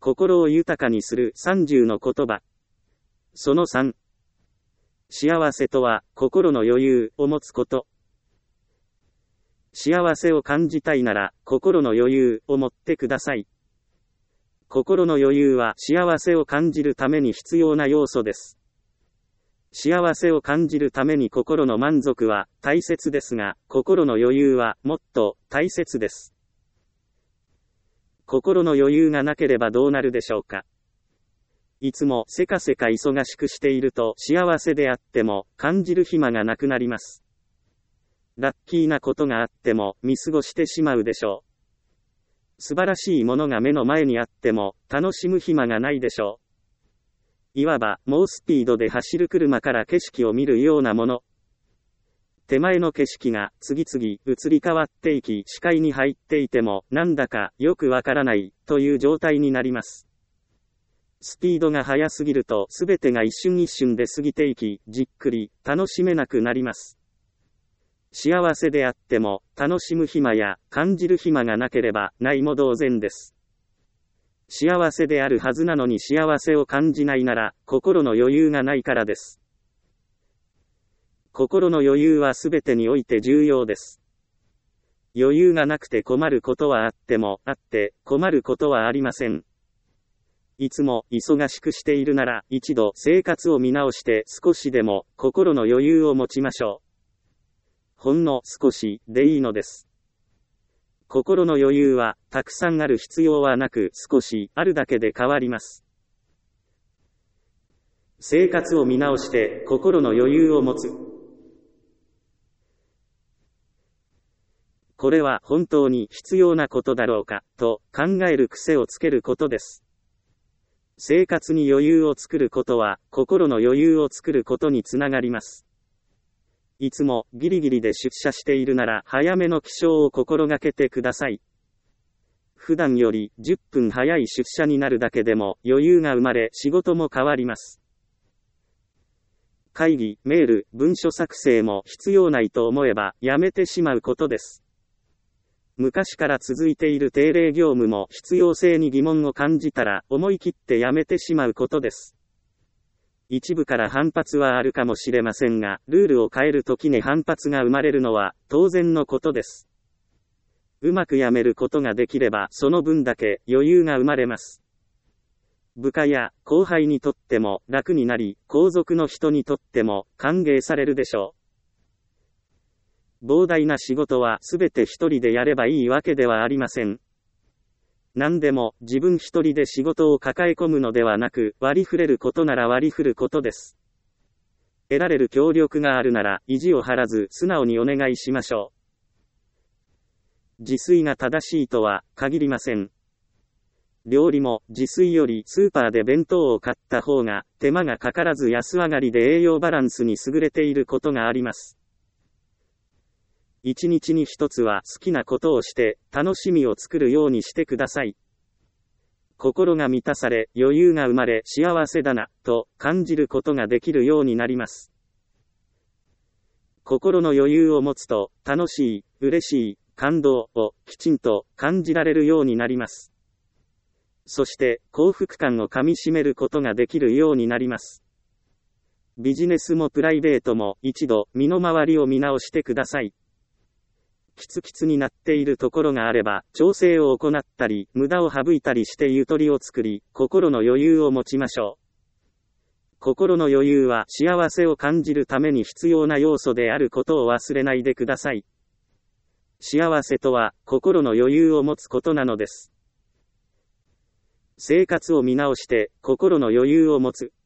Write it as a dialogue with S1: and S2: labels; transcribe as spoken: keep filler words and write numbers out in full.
S1: 心を豊かにするさんじゅうの言葉。そのさん。幸せとは、心の余裕を持つこと。幸せを感じたいなら、心の余裕を持ってください。心の余裕は幸せを感じるために必要な要素です。幸せを感じるために心の満足は大切ですが、心の余裕はもっと大切です。心の余裕がなければどうなるでしょうか。いつもせかせか忙しくしていると幸せであっても感じる暇がなくなります。ラッキーなことがあっても見過ごしてしまうでしょう。素晴らしいものが目の前にあっても楽しむ暇がないでしょう。いわば猛スピードで走る車から景色を見るようなもの。手前の景色が次々移り変わっていき視界に入っていてもなんだかよくわからないという状態になります。スピードが速すぎるとすべてが一瞬一瞬で過ぎていきじっくり楽しめなくなります。幸せであっても楽しむ暇や感じる暇がなければないも同然です。幸せであるはずなのに幸せを感じないなら心の余裕がないからです。心の余裕はすべてにおいて重要です。余裕がなくて困ることはあっても、あって困ることはありません。いつも忙しくしているなら、一度生活を見直して少しでも心の余裕を持ちましょう。ほんの少しでいいのです。心の余裕はたくさんある必要はなく少しあるだけで変わります。生活を見直して心の余裕を持つ。これは本当に必要なことだろうか、と考える癖をつけることです。生活に余裕を作ることは、心の余裕を作ることにつながります。いつもギリギリで出社しているなら、早めの起床を心がけてください。普段よりじゅっぷん早い出社になるだけでも余裕が生まれ、仕事も変わります。会議、メール、文書作成も必要ないと思えば、やめてしまうことです。昔から続いている定例業務も必要性に疑問を感じたら思い切ってやめてしまうことです。一部から反発はあるかもしれませんが、ルールを変えるときに反発が生まれるのは当然のことです。うまくやめることができればその分だけ余裕が生まれます。部下や後輩にとっても楽になり、後続の人にとっても歓迎されるでしょう。膨大な仕事はすべて一人でやればいいわけではありません。何でも自分一人で仕事を抱え込むのではなく、割り振れることなら割り振ることです。得られる協力があるなら意地を張らず素直にお願いしましょう。自炊が正しいとは限りません。料理も自炊よりスーパーで弁当を買った方が手間がかからず安上がりで栄養バランスに優れていることがあります。一日に一つは好きなことをして楽しみを作るようにしてください。心が満たされ余裕が生まれ幸せだなと感じることができるようになります。心の余裕を持つと楽しい、嬉しい、感動をきちんと感じられるようになります。そして幸福感をかみしめることができるようになります。ビジネスもプライベートも一度身の回りを見直してください。キツキツになっているところがあれば、調整を行ったり、無駄を省いたりしてゆとりを作り、心の余裕を持ちましょう。心の余裕は幸せを感じるために必要な要素であることを忘れないでください。幸せとは、心の余裕を持つことなのです。生活を見直して、心の余裕を持つ。